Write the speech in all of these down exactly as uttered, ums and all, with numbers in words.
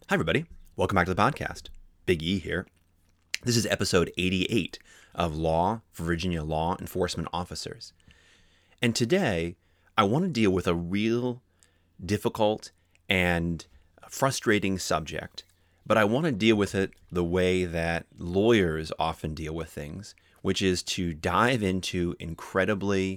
Hi, everybody. Welcome back to the podcast. Big E here. This is episode eighty-eight of Law for Virginia Law Enforcement Officers. And today, I want to deal with a real difficult and frustrating subject, but I want to deal with it the way that lawyers often deal with things, which is to dive into incredibly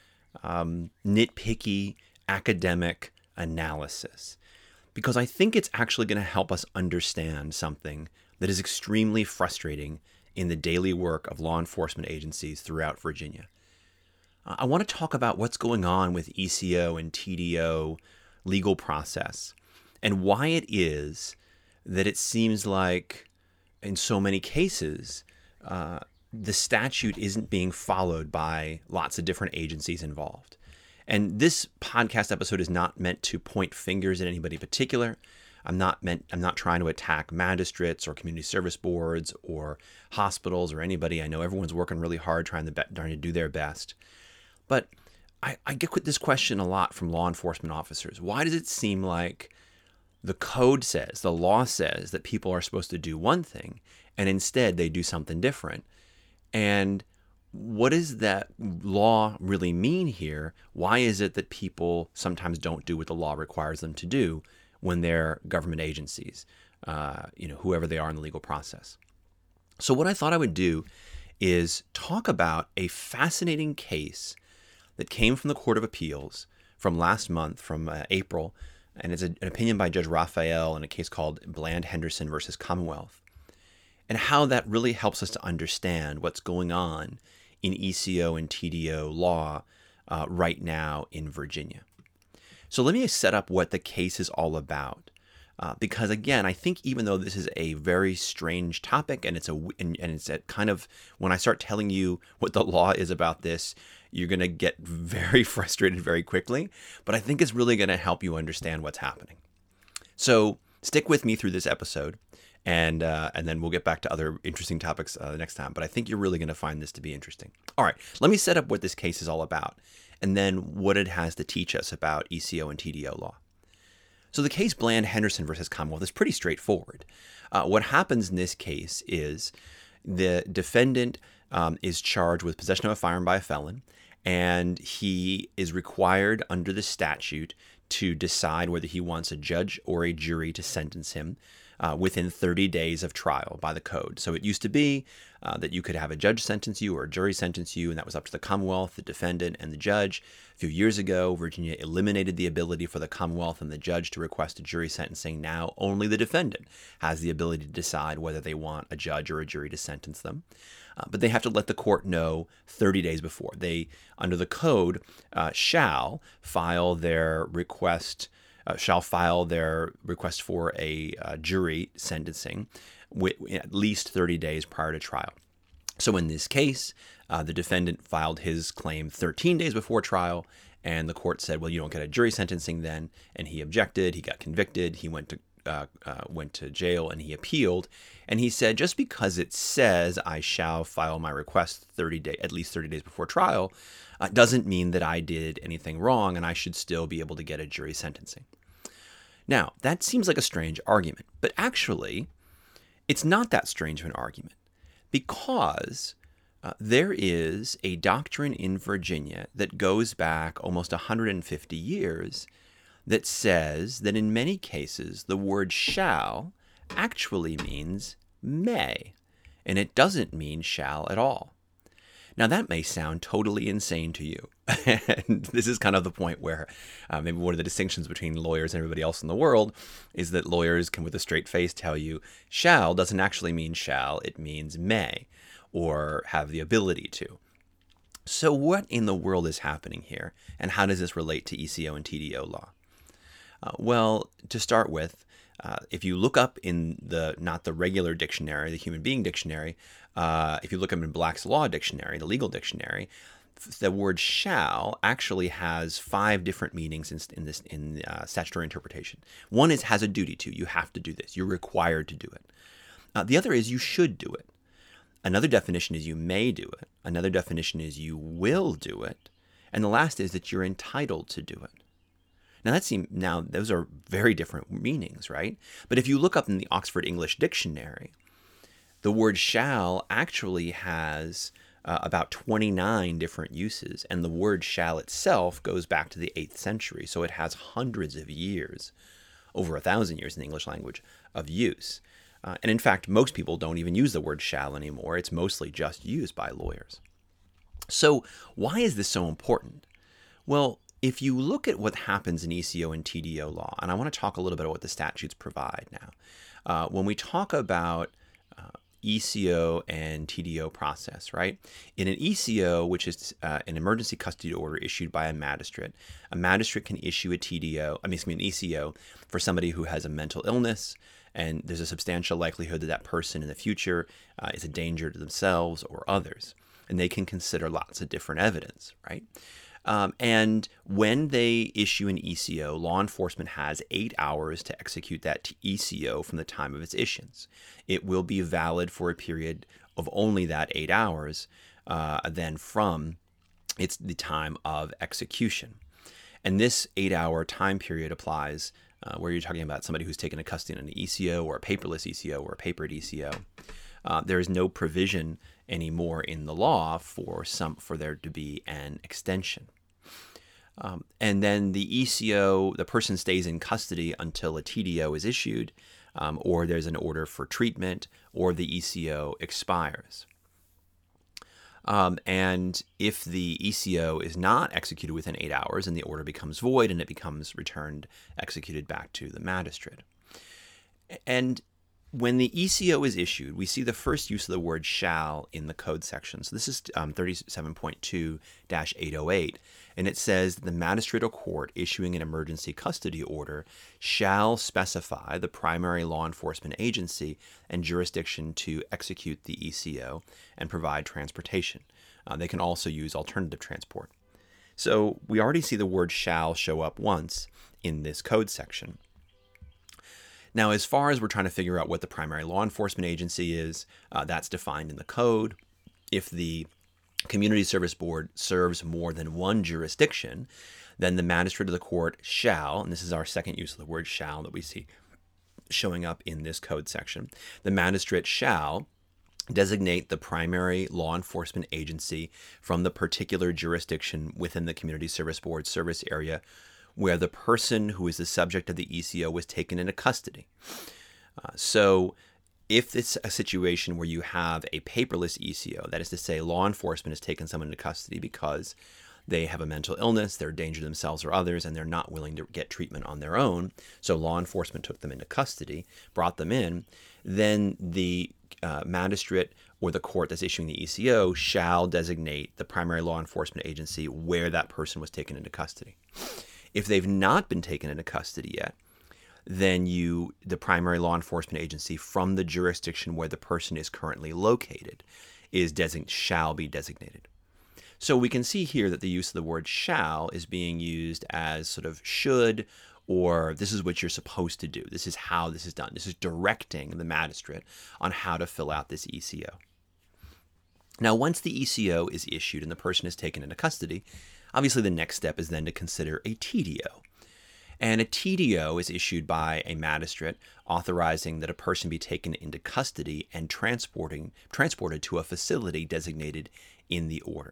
um, nitpicky academic analysis. Because I think it's actually going to help us understand something that is extremely frustrating in the daily work of law enforcement agencies throughout Virginia. I want to talk about what's going on with E C O and T D O legal process and why it is that it seems like in so many cases, uh, the statute isn't being followed by lots of different agencies involved. And this podcast episode is not meant to point fingers at anybody particular. I'm not meant. I'm not trying to attack magistrates or community service boards or hospitals or anybody. I know everyone's working really hard trying to be, trying to do their best. But I, I get this question a lot from law enforcement officers. Why does it seem like the code says, the law says that people are supposed to do one thing, and instead they do something different? And what does that law really mean here? Why is it that people sometimes don't do what the law requires them to do when they're government agencies, uh, you know, whoever they are in the legal process? So what I thought I would do is talk about a fascinating case that came from the Court of Appeals from last month, from uh, April, and it's a, an opinion by Judge Raphael in a case called Bland Henderson versus Commonwealth, and how that really helps us to understand what's going on in E C O and T D O law uh, right now in Virginia. So let me set up what the case is all about. Uh, because again, I think even though this is a very strange topic and it's a and, and it's a kind of, when I start telling you what the law is about this, you're going to get very frustrated very quickly. But I think it's really going to help you understand what's happening. So stick with me through this episode. And uh, and then we'll get back to other interesting topics uh, next time. But I think you're really going to find this to be interesting. All right, let me set up what this case is all about, and then what it has to teach us about E C O and T D O law. So the case Bland Henderson versus Commonwealth is pretty straightforward. Uh, what happens in this case is the defendant um, is charged with possession of a firearm by a felon, and he is required under the statute to decide whether he wants a judge or a jury to sentence him Uh, within thirty days of trial by the code. So it used to be uh, that you could have a judge sentence you or a jury sentence you, and that was up to the Commonwealth, the defendant, and the judge. A few years ago, Virginia eliminated the ability for the Commonwealth and the judge to request a jury sentencing. Now only the defendant has the ability to decide whether they want a judge or a jury to sentence them. Uh, but they have to let the court know thirty days before. They, under the code, uh, shall file their request Uh, shall file their request for a uh, jury sentencing with, at least thirty days prior to trial. So in this case, uh, the defendant filed his claim thirteen days before trial, and the court said, well, you don't get a jury sentencing then, and he objected, he got convicted, he went to uh, uh, went to jail, and he appealed, and he said, just because it says I shall file my request thirty day, at least thirty days before trial, uh, doesn't mean that I did anything wrong, and I should still be able to get a jury sentencing. Now, that seems like a strange argument, but actually, it's not that strange of an argument, because uh, there is a doctrine in Virginia that goes back almost one hundred fifty years that says that in many cases, the word shall actually means may, and it doesn't mean shall at all. Now, that may sound totally insane to you. And this is kind of the point where uh, maybe one of the distinctions between lawyers and everybody else in the world is that lawyers can, with a straight face, tell you shall doesn't actually mean shall, it means may, or have the ability to. So what in the world is happening here, and how does this relate to E C O and T D O law? Uh, well, to start with, uh, if you look up in the, not the regular dictionary, the human being dictionary, uh, if you look up in Black's Law Dictionary, the legal dictionary, the word shall actually has five different meanings in, in this in uh, statutory interpretation. One is has a duty to. You have to do this. You're required to do it. Uh, the other is you should do it. Another definition is you may do it. Another definition is you will do it. And the last is that you're entitled to do it. Now that seem now those are very different meanings, right? But if you look up in the Oxford English Dictionary, the word shall actually has uh, about twenty-nine different uses, and the word shall itself goes back to the eighth century, so it has hundreds of years, over a thousand years in the English language, of use. Uh, and in fact, most people don't even use the word shall anymore. It's mostly just used by lawyers. So why is this so important? Well, if you look at what happens in E C O and T D O law, and I want to talk a little bit about what the statutes provide now. Uh, when we talk about uh, E C O and T D O process, right? In an E C O, which is uh, an emergency custody order issued by a magistrate, a magistrate can issue a T D O, I mean, excuse me, an E C O for somebody who has a mental illness, and there's a substantial likelihood that that person in the future uh, is a danger to themselves or others. And they can consider lots of different evidence, right? Um, and when they issue an E C O, law enforcement has eight hours to execute that E C O from the time of its issuance. It will be valid for a period of only that eight hours, uh, then from it's the time of execution. And this eight-hour time period applies uh, where you're talking about somebody who's taken a custody in an E C O or a paperless E C O or a papered E C O. Uh, there is no provision anymore in the law for some for there to be an extension. Um, and then the E C O, the person stays in custody until a T D O is issued, um, or there's an order for treatment, or the E C O expires. Um, and if the E C O is not executed within eight hours, then the order becomes void and it becomes returned, executed back to the magistrate. And when the E C O is issued, we see the first use of the word shall in the code section. So this is um, thirty-seven point two dash eight oh eight, and it says the magistrate or court issuing an emergency custody order shall specify the primary law enforcement agency and jurisdiction to execute the E C O and provide transportation. Uh, they can also use alternative transport. So we already see the word shall show up once in this code section. Now, as far as we're trying to figure out what the primary law enforcement agency is, uh, that's defined in the code. If the Community Service Board serves more than one jurisdiction, then the magistrate of the court shall, and this is our second use of the word shall that we see showing up in this code section, the magistrate shall designate the primary law enforcement agency from the particular jurisdiction within the Community Service Board service area where the person who is the subject of the E C O was taken into custody. Uh, so if it's a situation where you have a paperless E C O, that is to say law enforcement has taken someone into custody because they have a mental illness, they're a danger to themselves or others, and they're not willing to get treatment on their own, so law enforcement took them into custody, brought them in, then the uh, magistrate or the court that's issuing the E C O shall designate the primary law enforcement agency where that person was taken into custody. If they've not been taken into custody yet, then you, the primary law enforcement agency from the jurisdiction where the person is currently located, is design shall be designated. So we can see here that the use of the word shall is being used as sort of should, or this is what you're supposed to do. This is how this is done. This is directing the magistrate on how to fill out this E C O. Now, once the E C O is issued and the person is taken into custody, obviously the next step is then to consider a T D O. And a T D O is issued by a magistrate authorizing that a person be taken into custody and transporting transported to a facility designated in the order.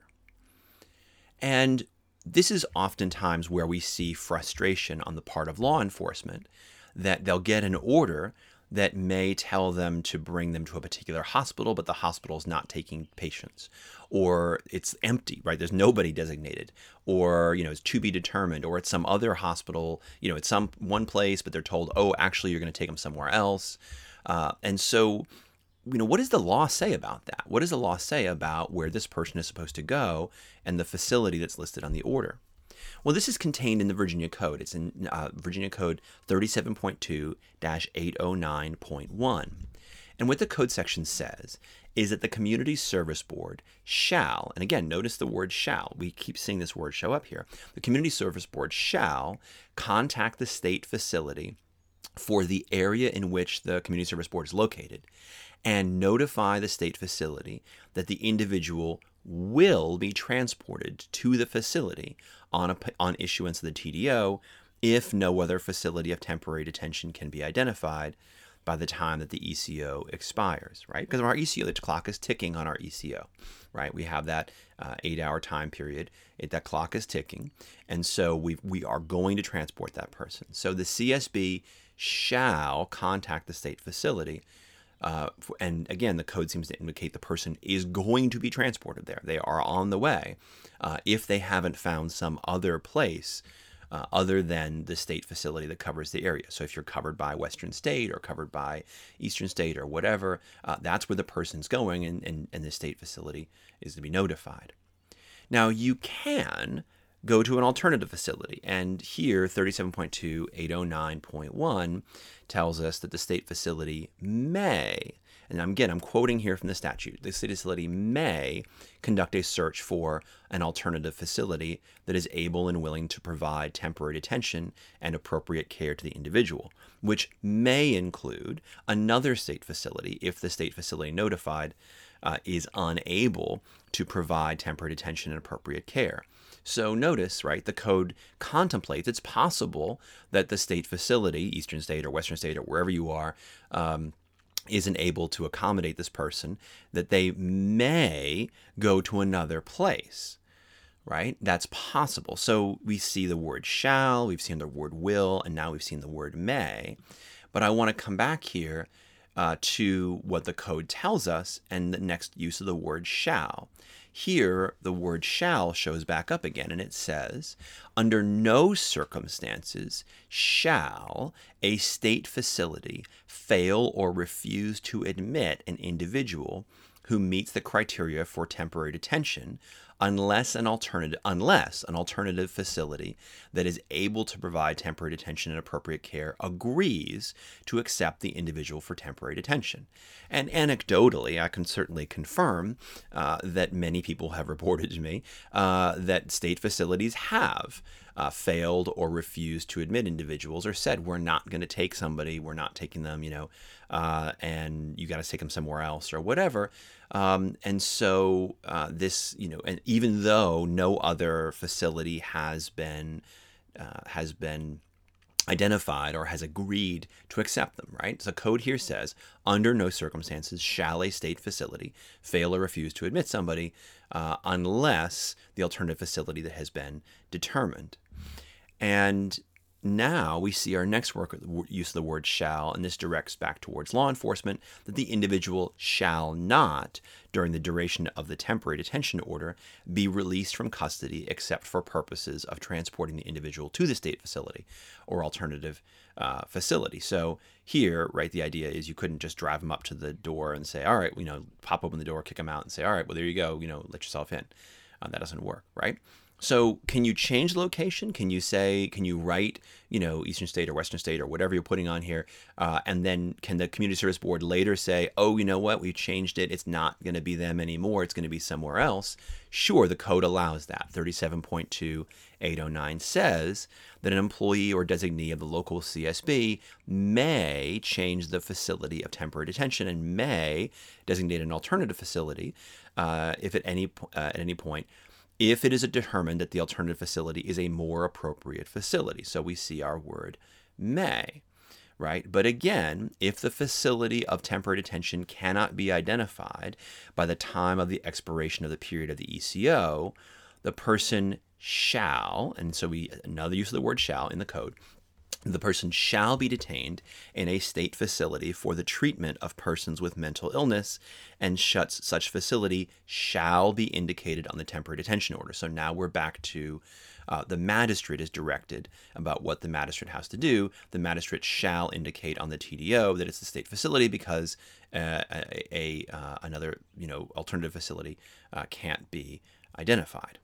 And this is oftentimes where we see frustration on the part of law enforcement, that they'll get an order that may tell them to bring them to a particular hospital, but the hospital is not taking patients, or it's empty, right? There's nobody designated, or, you know, it's to be determined, or it's some other hospital, you know, it's some one place, but they're told, oh, actually, you're going to take them somewhere else. Uh, and so, you know, what does the law say about that? What does the law say about where this person is supposed to go and the facility that's listed on the order? Well, this is contained in the Virginia Code. It's in uh, Virginia Code thirty-seven point two dash eight oh nine point one. And what the code section says is that the Community Service Board shall, and again, notice the word shall. We keep seeing this word show up here. The Community Service Board shall contact the state facility for the area in which the Community Service Board is located and notify the state facility that the individual will be transported to the facility on a, on issuance of the T D O if no other facility of temporary detention can be identified by the time that the E C O expires, right? Because our E C O, the clock is ticking on our E C O, right? We have that uh, eight-hour time period. It, that clock is ticking, and so we we are going to transport that person. So the C S B shall contact the state facility, uh, and again, the code seems to indicate the person is going to be transported there. They are on the way, uh, if they haven't found some other place Uh, other than the state facility that covers the area. So if you're covered by Western State or covered by Eastern State or whatever, uh, that's where the person's going, and, and, and the state facility is to be notified. Now, you can go to an alternative facility, and here thirty-seven point two eight oh nine point one tells us that the state facility may, and again, I'm quoting here from the statute, the state facility may conduct a search for an alternative facility that is able and willing to provide temporary detention and appropriate care to the individual, which may include another state facility if the state facility notified uh, is unable to provide temporary detention and appropriate care. So notice, right, the code contemplates it's possible that the state facility, Eastern State or Western State or wherever you are, um, isn't able to accommodate this person, that they may go to another place, right? That's possible. So we see the word shall, we've seen the word will, and now we've seen the word may. But I want to come back here uh, to what the code tells us and the next use of the word shall. Here, the word shall shows back up again, and it says, under no circumstances shall a state facility fail or refuse to admit an individual who meets the criteria for temporary detention unless an alternative unless an alternative facility that is able to provide temporary detention and appropriate care agrees to accept the individual for temporary detention. And anecdotally, I can certainly confirm uh, that many people have reported to me uh, that state facilities have uh, failed or refused to admit individuals, or said, we're not going to take somebody, we're not taking them, you know, uh, and you got to take them somewhere else or whatever. Um, and so uh, this, you know, and even though no other facility has been uh, has been identified or has agreed to accept them, right? So the code here says, under no circumstances shall a state facility fail or refuse to admit somebody uh, unless the alternative facility that has been determined. And now we see our next work use of the word shall, and this directs back towards law enforcement, that the individual shall not, during the duration of the temporary detention order, be released from custody except for purposes of transporting the individual to the state facility or alternative uh, facility. So here, right, the idea is you couldn't just drive them up to the door and say, all right, you know, pop open the door, kick them out and say, all right, well, there you go, you know, let yourself in. Uh, that doesn't work, right? So can you change the location? Can you say, can you write, you know, Eastern State or Western State or whatever you're putting on here? Uh, and then can the Community Service Board later say, oh, you know what, we changed it. It's not going to be them anymore. It's going to be somewhere else. Sure, the code allows that. thirty-seven point two eight oh nine says that an employee or designee of the local C S B may change the facility of temporary detention and may designate an alternative facility uh, if at any, uh, at any point, if it is determined that the alternative facility is a more appropriate facility. So we see our word may, right? But again, if the facility of temporary detention cannot be identified by the time of the expiration of the period of the E C O, the person shall, and so we, another use of the word shall in the code, the person shall be detained in a state facility for the treatment of persons with mental illness, and such facility shall be indicated on the temporary detention order. So now we're back to uh, the magistrate is directed about what the magistrate has to do. The magistrate shall indicate on the T D O that it's the state facility because uh, a, a uh, another you know alternative facility uh, can't be identified.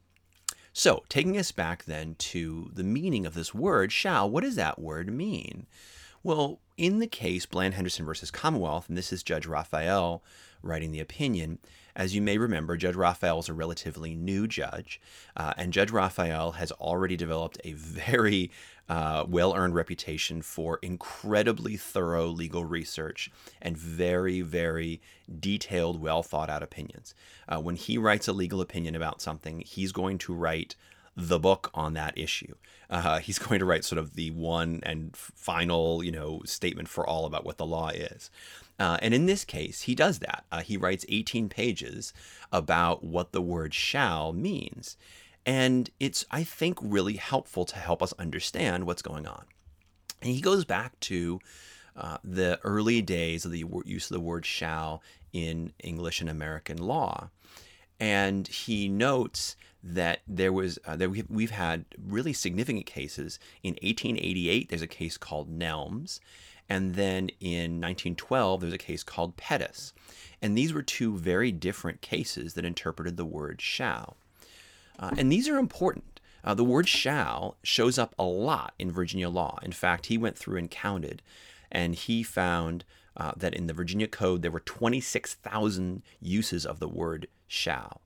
So, taking us back then to the meaning of this word, shall, what does that word mean? Well, in the case Bland Henderson versus Commonwealth, and this is Judge Raphael writing the opinion, as you may remember, Judge Raphael is a relatively new judge, uh, and Judge Raphael has already developed a very uh, well-earned reputation for incredibly thorough legal research and very, very detailed, well-thought-out opinions. Uh, when he writes a legal opinion about something, he's going to write the book on that issue. Uh, he's going to write sort of the one and final, you know, statement for all about what the law is. Uh, and in this case, he does that. Uh, he writes eighteen pages about what the word shall means. And it's, I think, really helpful to help us understand what's going on. And he goes back to uh, the early days of the use of the word shall in English and American law. And he notes that there was uh, that we've, we've had really significant cases. In eighteen eighty-eight, there's a case called Nelms. And then in nineteen twelve, there's a case called Pettus. And these were two very different cases that interpreted the word shall. Uh, and these are important. Uh, the word shall shows up a lot in Virginia law. In fact, he went through and counted, and he found uh, that in the Virginia Code, there were twenty-six thousand uses of the word shall.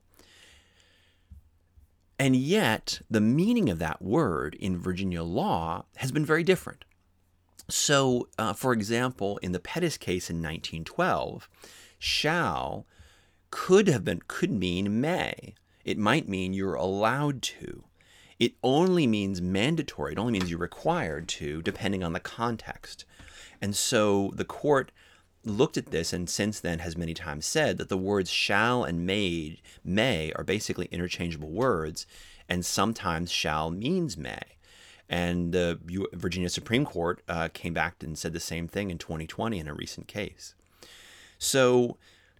And yet, the meaning of that word in Virginia law has been very different. So, uh, for example, in the Pettus case in nineteen twelve, shall could have been, could mean may. It might mean you're allowed to. It only means mandatory. It only means you're required to, depending on the context. And so the court looked at this and since then has many times said that the words shall and may, may are basically interchangeable words, and sometimes shall means may. And the Virginia Supreme Court uh, came back and said the same thing in twenty twenty in a recent case. So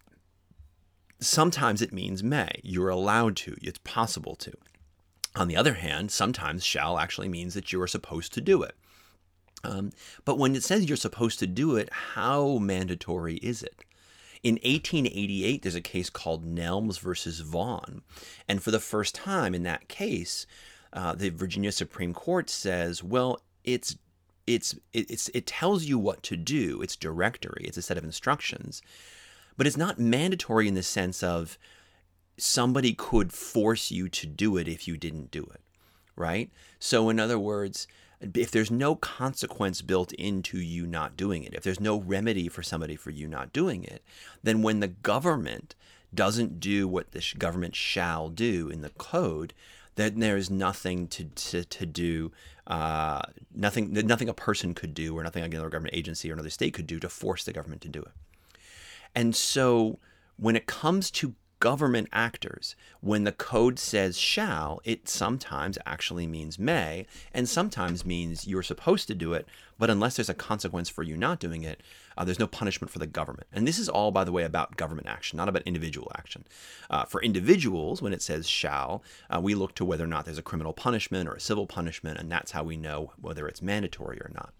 sometimes it means may. You're allowed to. It's possible to. On the other hand, sometimes shall actually means that you are supposed to do it. Um, but when it says you're supposed to do it, how mandatory is it? In eighteen eighty-eight, there's a case called Nelms versus Vaughn. And for the first time in that case, uh, the Virginia Supreme Court says, well, it's it's it's it tells you what to do. It's directory. It's a set of instructions. But it's not mandatory in the sense of somebody could force you to do it if you didn't do it, right? So in other words, if there's no consequence built into you not doing it, if there's no remedy for somebody for you not doing it, then when the government doesn't do what the government shall do in the code, then there's nothing to to, to do, uh, nothing nothing a person could do or nothing another government agency or another state could do to force the government to do it. And so when it comes to government actors, when the code says shall, it sometimes actually means may, and sometimes means you're supposed to do it, but unless there's a consequence for you not doing it, uh, there's no punishment for the government. And this is all, by the way, about government action, not about individual action. Uh, for individuals, when it says shall, uh, we look to whether or not there's a criminal punishment or a civil punishment, and that's how we know whether it's mandatory or not.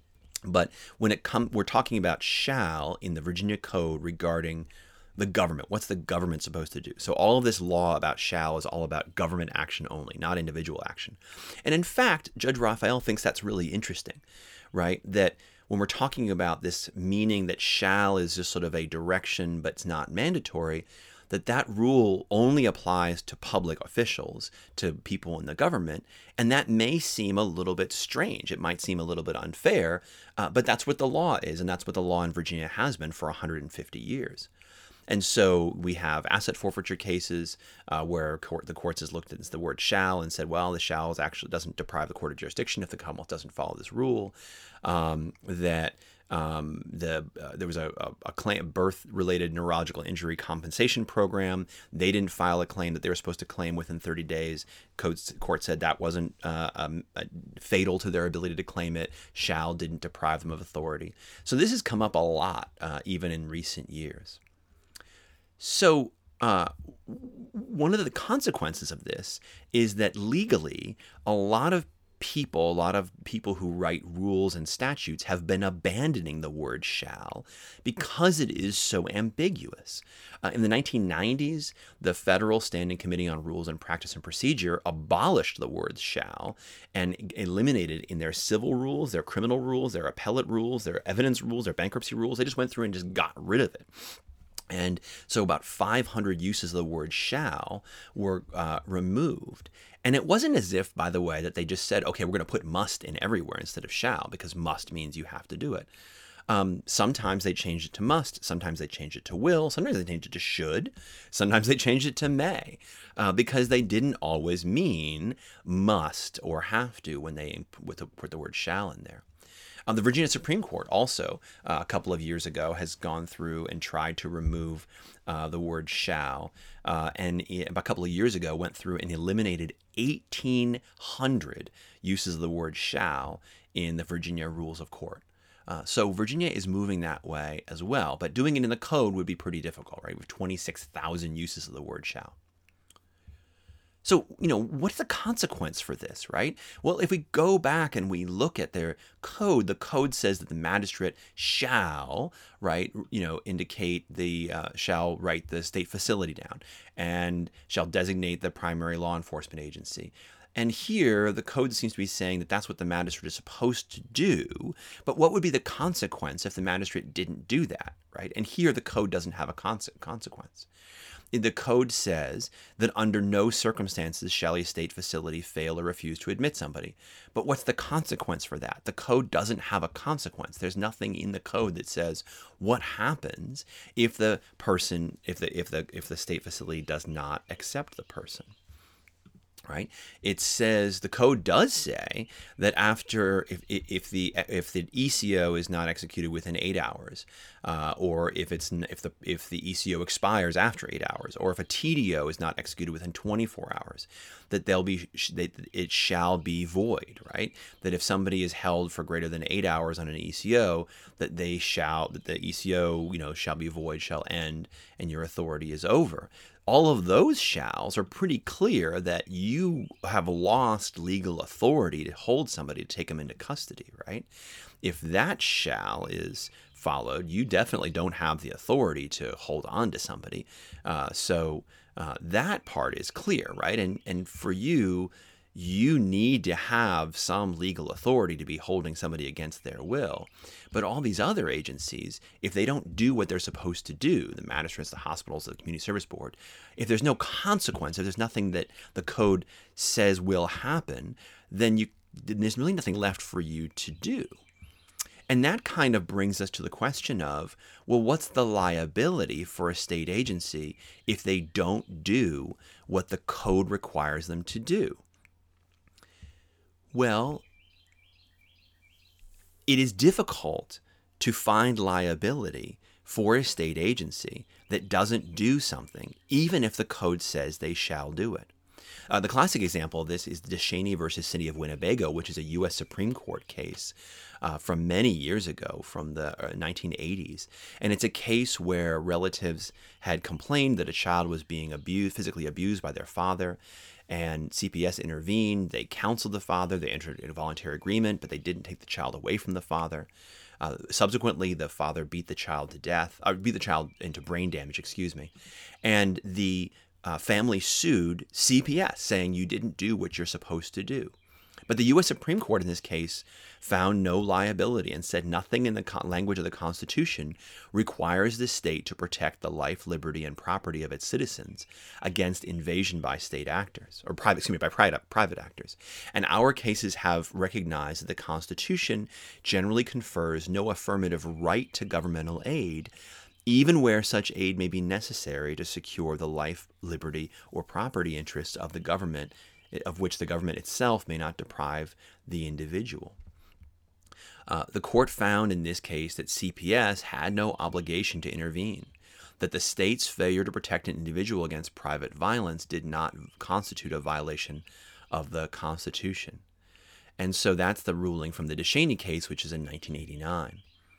But when it come, we're talking about shall in the Virginia Code regarding the government. What's the government supposed to do? So all of this law about shall is all about government action only, not individual action. And in fact, Judge Raphael thinks that's really interesting, right? That when we're talking about this meaning that shall is just sort of a direction but it's not mandatory, that that rule only applies to public officials, to people in the government, and that may seem a little bit strange. It might seem a little bit unfair, uh, but that's what the law is, and that's what the law in Virginia has been for one hundred fifty years. And so we have asset forfeiture cases uh, where court, the courts has looked at the word shall and said, well, the shall is actually doesn't deprive the court of jurisdiction if the Commonwealth doesn't follow this rule. Um, that um, the uh, there was a, a, a claim, birth-related neurological injury compensation program. They didn't file a claim that they were supposed to claim within thirty days. Codes, court said that wasn't uh, um, uh, fatal to their ability to claim it. Shall didn't deprive them of authority. So this has come up a lot, uh, even in recent years. So uh, one of the consequences of this is that legally, a lot of people, a lot of people who write rules and statutes have been abandoning the word shall because it is so ambiguous. Uh, in the nineteen nineties, the Federal Standing Committee on Rules and Practice and Procedure abolished the word shall and eliminated in their civil rules, their criminal rules, their appellate rules, their evidence rules, their bankruptcy rules. They just went through and just got rid of it. And so about five hundred uses of the word shall were uh, removed. And it wasn't as if, by the way, that they just said, okay, we're going to put must in everywhere instead of shall, because must means you have to do it. Um, sometimes they changed it to must. Sometimes they changed it to will. Sometimes they changed it to should. Sometimes they changed it to may, uh, because they didn't always mean must or have to when they put the, put the word shall in there. Um, the Virginia Supreme Court also, uh, a couple of years ago, has gone through and tried to remove uh, the word shall, uh, and a couple of years ago went through and eliminated eighteen hundred uses of the word shall in the Virginia Rules of Court. Uh, so Virginia is moving that way as well, but doing it in the code would be pretty difficult, right? With twenty-six thousand uses of the word shall. So, you know, what's the consequence for this, right? Well, if we go back and we look at their code, the code says that the magistrate shall, right, you know, indicate the, uh, shall write the state facility down and shall designate the primary law enforcement agency. And here, the code seems to be saying that that's what the magistrate is supposed to do. But what would be the consequence if the magistrate didn't do that, right? And here, the code doesn't have a conse- consequence. The code says that under no circumstances shall a state facility fail or refuse to admit somebody. But what's the consequence for that? The code doesn't have a consequence. There's nothing in the code that says what happens if the person, if the if the if the state facility does not accept the person. Right? It says, the code does say that after, if if the if the E C O is not executed within eight hours, uh, or if it's if the if the E C O expires after eight hours, or if a T D O is not executed within twenty-four hours, that they'll be that it shall be void. Right? That if somebody is held for greater than eight hours on an E C O, that they shall that the E C O you know shall be void, shall end, and your authority is over. All of those shalls are pretty clear that you have lost legal authority to hold somebody, to take them into custody, right? If that shall is followed, you definitely don't have the authority to hold on to somebody. Uh, so uh, that part is clear, right? And and for you, you need to have some legal authority to be holding somebody against their will. But all these other agencies, if they don't do what they're supposed to do, the magistrates, the hospitals, the community service board, if there's no consequence, if there's nothing that the code says will happen, then you there's really nothing left for you to do. And that kind of brings us to the question of, well, what's the liability for a state agency if they don't do what the code requires them to do? Well, it is difficult to find liability for a state agency that doesn't do something, even if the code says they shall do it. Uh, the classic example of this is DeShaney versus City of Winnebago, which is a U S Supreme Court case uh, from many years ago, from the uh, nineteen eighties. And it's a case where relatives had complained that a child was being abused, physically abused by their father. And C P S intervened. They counseled the father. They entered a voluntary agreement, but they didn't take the child away from the father. Uh, subsequently, the father beat the child to death, or beat the child into brain damage, excuse me. And the uh, family sued C P S, saying you didn't do what you're supposed to do. But the U S Supreme Court in this case found no liability and said nothing in the co- language of the Constitution requires the state to protect the life, liberty, and property of its citizens against invasion by state actors, or private, excuse me, by private, private actors. And our cases have recognized that the Constitution generally confers no affirmative right to governmental aid, even where such aid may be necessary to secure the life, liberty, or property interests of the government, of which the government itself may not deprive the individual. Uh, the court found in this case that C P S had no obligation to intervene, that the state's failure to protect an individual against private violence did not constitute a violation of the Constitution. And so that's the ruling from the DeShaney case, which is in nineteen eighty-nine.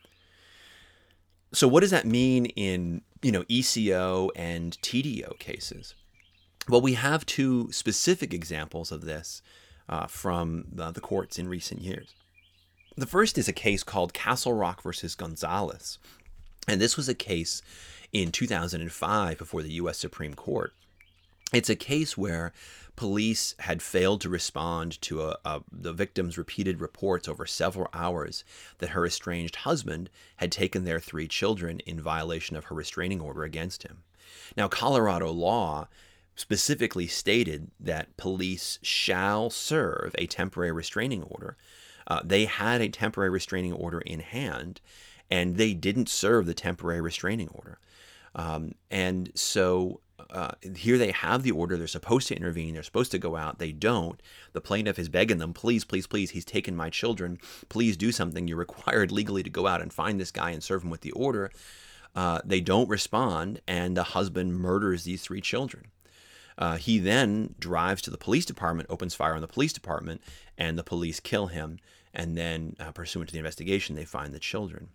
So what does that mean in, you know, E C O and T D O cases? Well, we have two specific examples of this uh, from the, the courts in recent years. The first is a case called Castle Rock versus Gonzalez. And this was a case in two thousand five before the U S Supreme Court. It's a case where police had failed to respond to a, a, the victim's repeated reports over several hours that her estranged husband had taken their three children in violation of her restraining order against him. Now, Colorado law specifically stated that police shall serve a temporary restraining order. Uh, they had a temporary restraining order in hand, and they didn't serve the temporary restraining order. Um, and so uh, here they have the order. They're supposed to intervene. They're supposed to go out. They don't. The plaintiff is begging them, please, please, please, he's taken my children. Please do something. You're required legally to go out and find this guy and serve him with the order. Uh, they don't respond, and the husband murders these three children. Uh, he then drives to the police department, opens fire on the police department, and the police kill him. And then, uh, pursuant to the investigation, they find the children.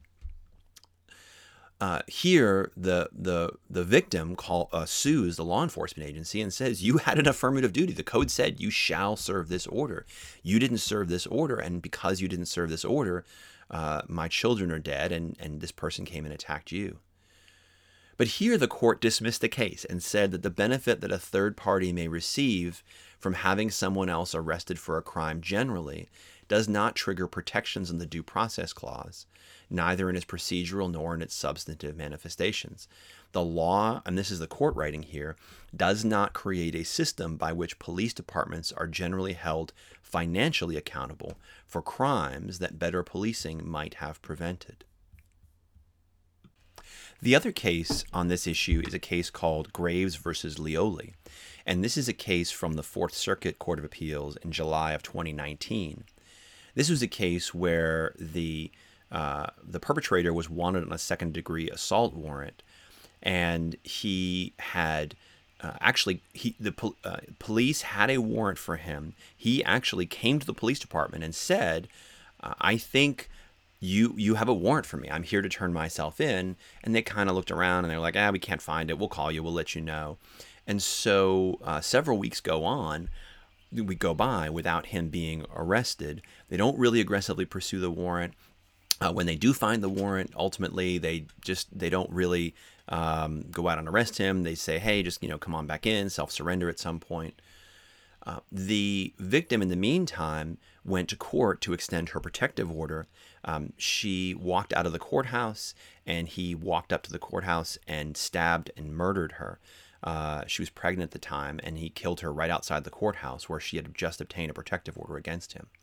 Uh, here, the the the victim call, uh, sues the law enforcement agency and says, you had an affirmative duty. The code said you shall serve this order. You didn't serve this order, and because you didn't serve this order, uh, my children are dead, and, and this person came and attacked you. But here the court dismissed the case and said that the benefit that a third party may receive from having someone else arrested for a crime generally does not trigger protections in the Due Process Clause, neither in its procedural nor in its substantive manifestations. The law, and this is the court writing here, does not create a system by which police departments are generally held financially accountable for crimes that better policing might have prevented. The other case on this issue is a case called Graves versus Leoli, and this is a case from the Fourth Circuit Court of Appeals in July of twenty nineteen. This was a case where the uh, the perpetrator was wanted on a second-degree assault warrant, and he had uh, actually he the uh, police had a warrant for him. He actually came to the police department and said, uh, "I think." You you have a warrant for me. I'm here to turn myself in." And they kind of looked around and they're like, ah, we can't find it. We'll call you. We'll let you know. And so uh, several weeks go on. We go by without him being arrested. They don't really aggressively pursue the warrant. Uh, when they do find the warrant, ultimately they just they don't really um, go out and arrest him. They say, hey, just you know, come on back in, self-surrender at some point. Uh, the victim, in the meantime, went to court to extend her protective order. Um, she walked out of the courthouse, and he walked up to the courthouse and stabbed and murdered her. Uh, she was pregnant at the time, and he killed her right outside the courthouse where she had just obtained a protective order against him.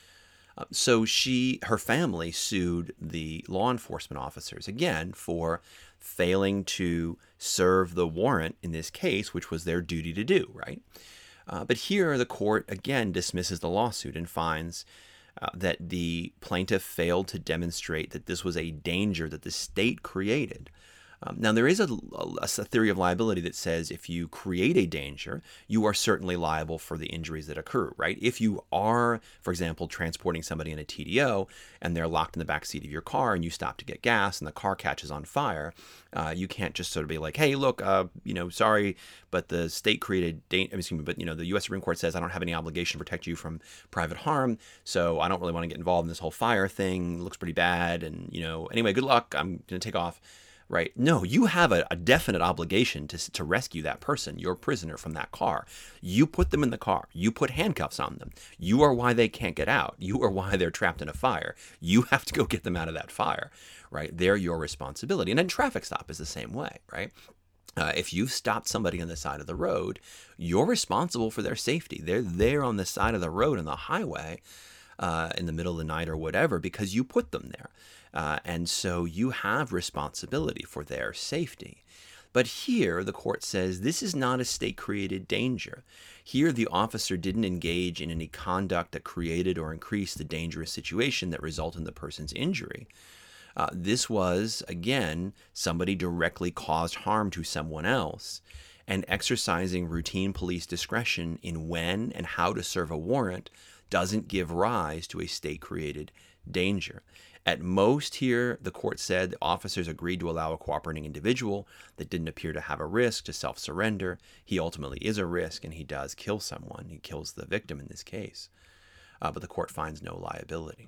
Uh, so she, her family sued the law enforcement officers, again, for failing to serve the warrant in this case, which was their duty to do, right? Uh, but here the court again dismisses the lawsuit and finds uh, that the plaintiff failed to demonstrate that this was a danger that the state created. Um, now, there is a, a, a theory of liability that says if you create a danger, you are certainly liable for the injuries that occur, right? If you are, for example, transporting somebody in a T D O and they're locked in the back seat of your car and you stop to get gas and the car catches on fire, uh, you can't just sort of be like, hey, look, uh, you know, sorry, but the state created, da- excuse me, but, you know, the U S Supreme Court says I don't have any obligation to protect you from private harm, so I don't really want to get involved in this whole fire thing. It looks pretty bad. And, you know, anyway, good luck. I'm going to take off. Right? No, you have a, a definite obligation to, to rescue that person, your prisoner, from that car. You put them in the car. You put handcuffs on them. You are why they can't get out. You are why they're trapped in a fire. You have to go get them out of that fire, right? They're your responsibility. And a traffic stop is the same way, right? Uh, if you've stopped somebody on the side of the road, you're responsible for their safety. They're there on the side of the road on the highway uh, in the middle of the night or whatever because you put them there. Uh, and so you have responsibility for their safety. But here, the court says this is not a state-created danger. Here, the officer didn't engage in any conduct that created or increased the dangerous situation that resulted in the person's injury. Uh, this was, again, somebody directly caused harm to someone else, and exercising routine police discretion in when and how to serve a warrant doesn't give rise to a state-created danger. At most here, the court said the officers agreed to allow a cooperating individual that didn't appear to have a risk to self-surrender. He ultimately is a risk, and he does kill someone. He kills the victim in this case. Uh, but the court finds no liability.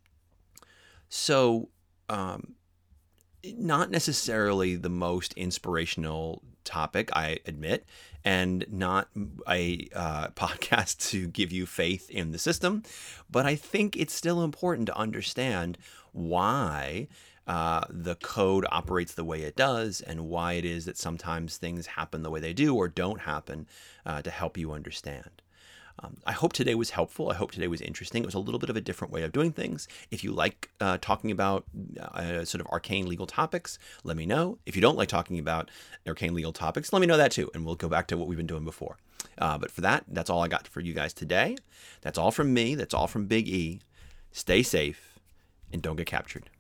So, um, not necessarily the most inspirational topic, I admit, and not a uh, podcast to give you faith in the system, but I think it's still important to understand why uh, the code operates the way it does and why it is that sometimes things happen the way they do or don't happen uh, to help you understand. Um, I hope today was helpful. I hope today was interesting. It was a little bit of a different way of doing things. If you like uh, talking about uh, sort of arcane legal topics, let me know. If you don't like talking about arcane legal topics, let me know that too, and we'll go back to what we've been doing before. Uh, but for that, that's all I got for you guys today. That's all from me. That's all from Big E. Stay safe and don't get captured.